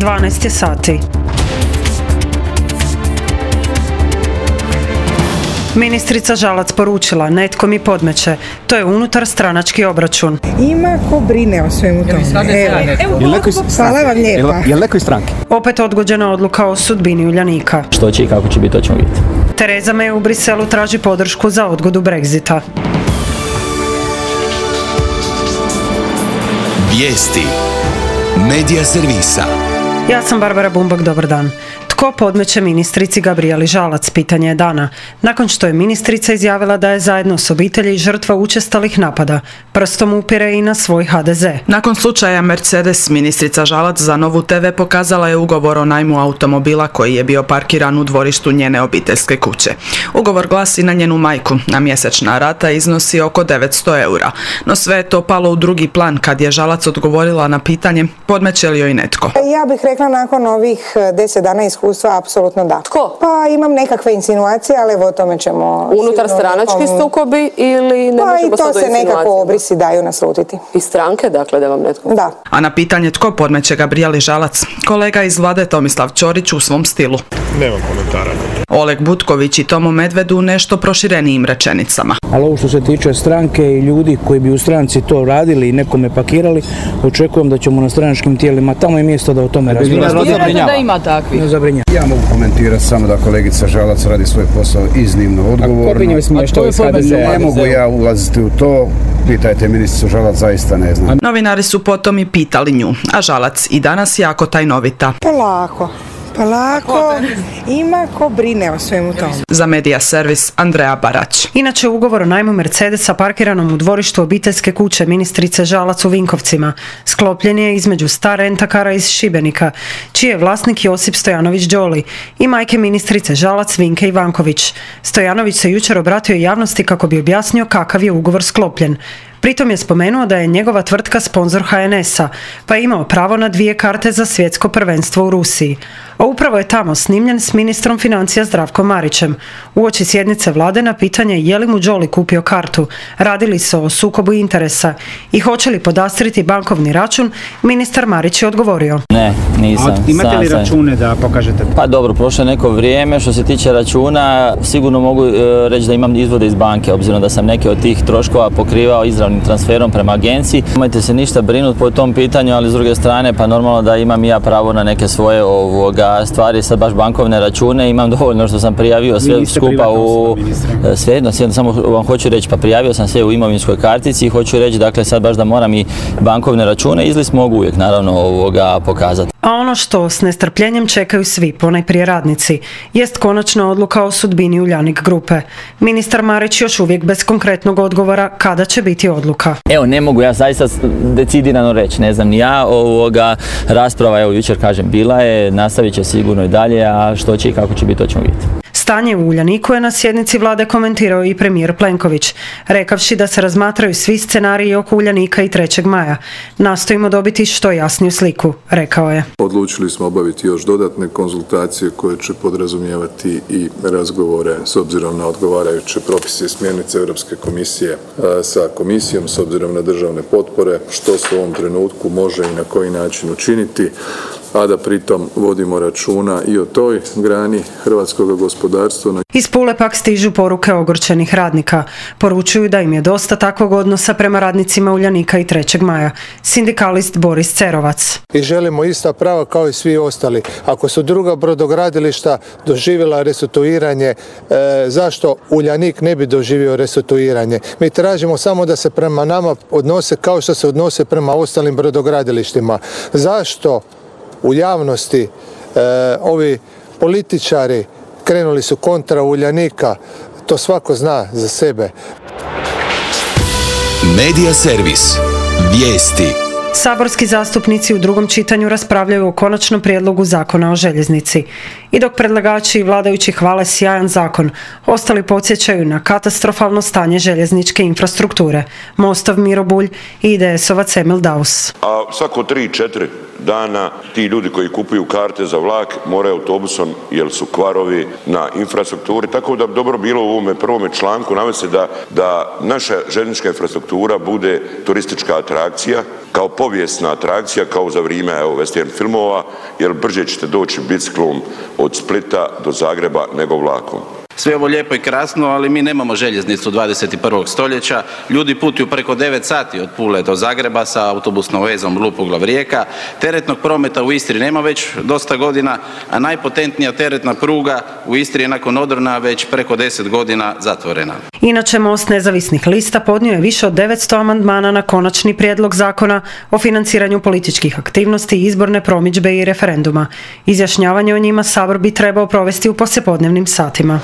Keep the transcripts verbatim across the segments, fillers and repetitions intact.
dvanaest je sati. Ministrica Žalac poručila, netko mi podmeće. To je unutar stranački obračun. Ima ko brine o svemu tome. Evo, hvala vam lijepa. Je li neko iz stranke? Opet odgođena odluka o sudbini Uljanika. Što će i kako će biti, to ćemo vidjeti. Tereza May u Briselu traži podršku za odgodu Brexita. Vijesti Medija servisa. Ja sam Barbara Bumbak, dobar dan. Tko podmeće ministrici Gabrijeli Žalac, pitanje je dana. Nakon što je ministrica izjavila da je zajedno s obitelji žrtva učestalih napada, prstom upire i na svoj ha de ze. Nakon slučaja Mercedes, ministrica Žalac za Novu te ve pokazala je ugovor o najmu automobila koji je bio parkiran u dvorištu njene obiteljske kuće. Ugovor glasi na njenu majku, a mjesečna rata iznosi oko devetsto eura. No sve je to palo u drugi plan kad je Žalac odgovorila na pitanje podmeće li joj netko. Ja bih rekla nakon ovih deset dana iskustva, apsolutno da. Tko? Pa imam nekakve insinuacije, ali evo o tome ćemo... Unutar stranački sukobi ili ne pa možemo sad do i to se nekako obrisi daju naslutiti. Iz stranke, dakle, da vam netko... Da. A na pitanje tko podmeće Gabrijeli Žalac, kolega iz vlade Tomislav Ćorić u svom stilu. Nema komentara. Oleg Butković i Tomo Medvedu nešto proširenijim rečenicama. Ali ovo što se tiče stranke i ljudi koji bi u stranci to radili i nekome pakirali, očekujem da ćemo na stranačkim tijelima, tamo je mjesto da o tome razgovaramo. Da ima takvi. Ne zabrinjava. Ja mogu komentirati samo da kolegica Žalac radi svoj posao iznimno odgovorno. A ko bi njoj smještao iz ha de ze? Ne mogu ja ulaziti u to, pitajte ministricu Žalac, zaista ne znam. Novinari su potom i pitali nju, a Žalac i danas jako tajnovita. Polako. Polako, ima ko brine o svemu tome. Za Medija servis Andreja Barać. Inače, ugovor o najmu Mercedesa parkiranom u dvorištu obiteljske kuće ministrice Žalac u Vinkovcima sklopljen je između Star Rentakara iz Šibenika, čiji je vlasnik Josip Stojanović Đoli, i majke ministrice Žalac Vinke Ivanković. Stojanović se jučer obratio javnosti kako bi objasnio kakav je ugovor sklopljen. Pritom je spomenuo da je njegova tvrtka sponzor ha en esa, pa je imao pravo na dvije karte za svjetsko prvenstvo u Rusiji. A upravo je tamo snimljen s ministrom financija Zdravkom Marićem. Uoči sjednice vlade na pitanje je li mu Đoli kupio kartu, radili se o sukobu interesa i hoće li podastriti bankovni račun, ministar Marić je odgovorio. Ne, nisam. A imate li sam, račune da pokažete? Pa dobro, prošlo je neko vrijeme. Što se tiče računa, sigurno mogu e, reći da imam izvode iz banke, obzirom da sam neke od tih troškova pokrivao izravnim transferom prema agenciji. Nemojte se ništa brinuti po tom pitanju, ali s druge strane, pa normalno da imam i ja pravo na neke svoje ovoga stvari, sad baš bankovne račune, imam dovoljno što sam prijavio sve skupa u... Svejedno, svejedno, samo vam hoću reći, pa prijavio sam sve u imovinskoj kartici i hoću reći, dakle, sad baš da moram i bankovne račune, izlist mogu uvijek, naravno, ovoga pokazati. A ono što s nestrpljenjem čekaju svi, ponajprije radnici, jest konačna odluka o sudbini Uljanik grupe. Ministar Marić još uvijek bez konkretnog odgovora kada će biti odluka. Evo, ne mogu ja zaista decidirano reći, ne znam ni ja, ovoga rasprava, evo, jučer kažem, bila je, nastavit će sigurno i dalje, a što će i kako će biti, to ćemo vidjeti. Stanje u Uljaniku je na sjednici vlade komentirao i premijer Plenković, rekavši da se razmatraju svi scenariji oko Uljanika i trećeg maja. Nastojimo dobiti što jasniju sliku, rekao je. Odlučili smo obaviti još dodatne konzultacije koje će podrazumijevati i razgovore s obzirom na odgovarajuće propise i smjernice Europske komisije sa komisijom, s obzirom na državne potpore, što se u ovom trenutku može i na koji način učiniti, a da pritom vodimo računa i o toj grani hrvatskog gospodarstva. Iz Pule pak stižu poruke ogorčenih radnika. Poručuju da im je dosta takvog odnosa prema radnicima Uljanika i trećeg maja. Sindikalist Boris Cerovac. I želimo ista prava kao i svi ostali. Ako su druga brodogradilišta doživjela restituiranje, e, zašto Uljanik ne bi doživio restituiranje? Mi tražimo samo da se prema nama odnose kao što se odnose prema ostalim brodogradilištima. Zašto u javnosti e, ovi političari krenuli su kontra Uljanika, to svako zna za sebe. Medija servis. Vijesti. Saborski zastupnici u drugom čitanju raspravljaju o konačnom prijedlogu zakona o željeznici. I dok predlagači i vladajući hvale sjajan zakon, ostali podsjećaju na katastrofalno stanje željezničke infrastrukture. Mostov Miro Bulj i I D S-ovac Emil Daus. A svako tri četiri dana ti ljudi koji kupuju karte za vlak moraju autobusom jer su kvarovi na infrastrukturi, tako da bi dobro bilo u ovome prvome članku navesti da, da naša željeznička infrastruktura bude turistička atrakcija, kao povijesna atrakcija, kao za vrijeme evo, western filmova, jer brže ćete doći biciklom od Splita do Zagreba nego vlakom. Sve ovo lijepo i krasno, ali mi nemamo željeznicu dvadeset i prvog stoljeća. Ljudi putuju preko devet sati od Pule do Zagreba sa autobusnom vezom Lupoglav-Rijeka. Teretnog prometa u Istri nema već dosta godina, a najpotentnija teretna pruga u Istri je nakon odrona već preko deset godina zatvorena. Inače, Most nezavisnih lista podnio je više od devetsto amandmana na konačni prijedlog zakona o financiranju političkih aktivnosti, izborne promidžbe i referenduma. Izjašnjavanje o njima Sabor bi trebao provesti u poslijepodnevnim satima.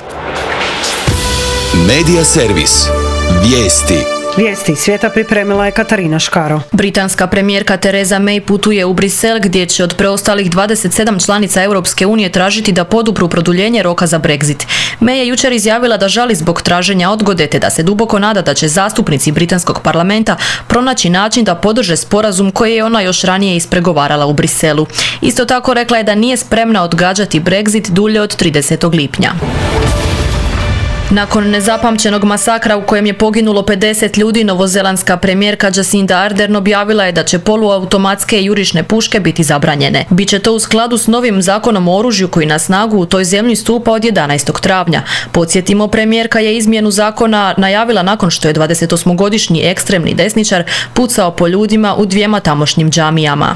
Medija servis. Vijesti. Vijesti iz svijeta pripremila je Katarina Škaro. Britanska premijerka Theresa May putuje u Brisel gdje će od preostalih dvadeset sedam članica Europske unije tražiti da podupru produljenje roka za Brexit. May je jučer izjavila da žali zbog traženja odgode te da se duboko nada da će zastupnici britanskog parlamenta pronaći način da podrže sporazum koji je ona još ranije ispregovarala u Briselu. Isto tako rekla je da nije spremna odgađati Brexit dulje od tridesetog lipnja. Nakon nezapamćenog masakra u kojem je poginulo pedeset ljudi, novozelandska premijerka Jacinda Ardern objavila je da će poluautomatske i jurišne puške biti zabranjene. Biće to u skladu s novim zakonom o oružju koji na snagu u toj zemlji stupa od jedanaestog travnja. Podsjetimo, premijerka je izmjenu zakona najavila nakon što je dvadesetosmogodišnji ekstremni desničar pucao po ljudima u dvijema tamošnjim džamijama.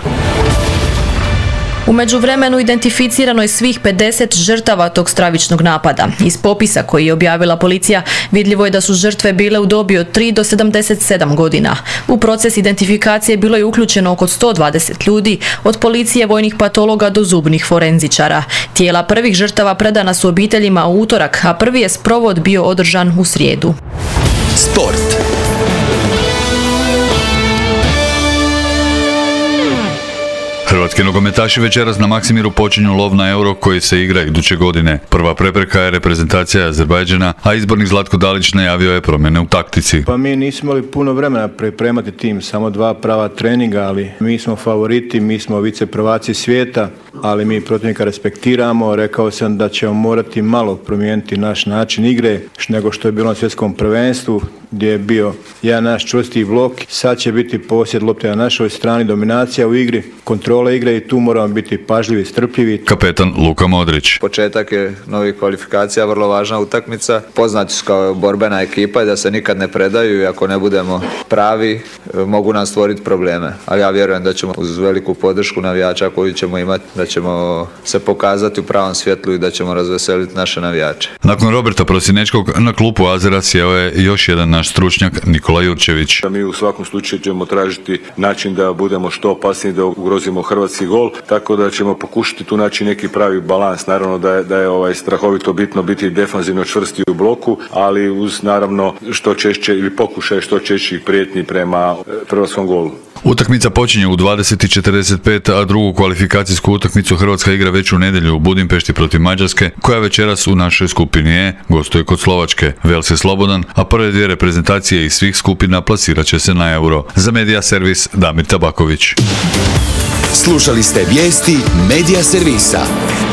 U međuvremenu identificirano je svih pedeset žrtava tog stravičnog napada. Iz popisa koji je objavila policija vidljivo je da su žrtve bile u dobi od tri do sedamdeset sedam godina. U proces identifikacije bilo je uključeno oko sto dvadeset ljudi, od policije, vojnih patologa do zubnih forenzičara. Tijela prvih žrtava predana su obiteljima u utorak, a prvi je sprovod bio održan u srijedu. Sport. Hrvatski nogometaši večeras na Maksimiru počinju lov na Euro koji se igra iduće godine. Prva prepreka je reprezentacija Azerbajdžana, a izbornik Zlatko Dalić najavio je promjene u taktici. Pa mi nismo imali puno vremena pripremati tim, samo dva prava treninga, ali mi smo favoriti, mi smo viceprvaci svijeta, ali mi protivnika respektiramo. Rekao sam da ćemo morati malo promijeniti naš način igre nego što je bilo na svjetskom prvenstvu, gdje je bio jedan naš čvrsti blok. Sad će biti posjed lopte na našoj strani, dominacija u igri, kontrola igre i tu moramo biti pažljivi, strpljivi. Kapetan Luka Modrić. Početak je novih kvalifikacija, vrlo važna utakmica. Poznati su kao borbena ekipa i da se nikad ne predaju i ako ne budemo pravi mogu nam stvoriti probleme. Ali ja vjerujem da ćemo uz veliku podršku navijača koju ćemo imati, da ćemo se pokazati u pravom svjetlu i da ćemo razveseliti naše navijače. Nakon Roberta Prosinečkog na klupu Azera sjeo je još jedan naš stručnjak Nikola Jurčević. Mi u svakom slučaju ćemo tražiti način da budemo što opasniji, da ugrozimo hrvatski gol, tako da ćemo pokušati tu naći neki pravi balans. Naravno da je, da je ovaj strahovito bitno biti defanzivno čvrsti u bloku, ali uz naravno što češće ili pokušaj što češćih prijetnji prema hrvatskom golu. Utakmica počinje u dvadeset i četrdeset pet, a drugu kvalifikacijsku utakmicu Hrvatska igra već u nedjelju u Budimpešti protiv Mađarske, koja večeras u našoj skupini E gostuje kod Slovačke. Vels je slobodan, a prve dvije reprezentacije iz svih skupina plasirat će se na Euro. Za Medija servis Damir Tabaković. Slušali ste vijesti Medija servisa.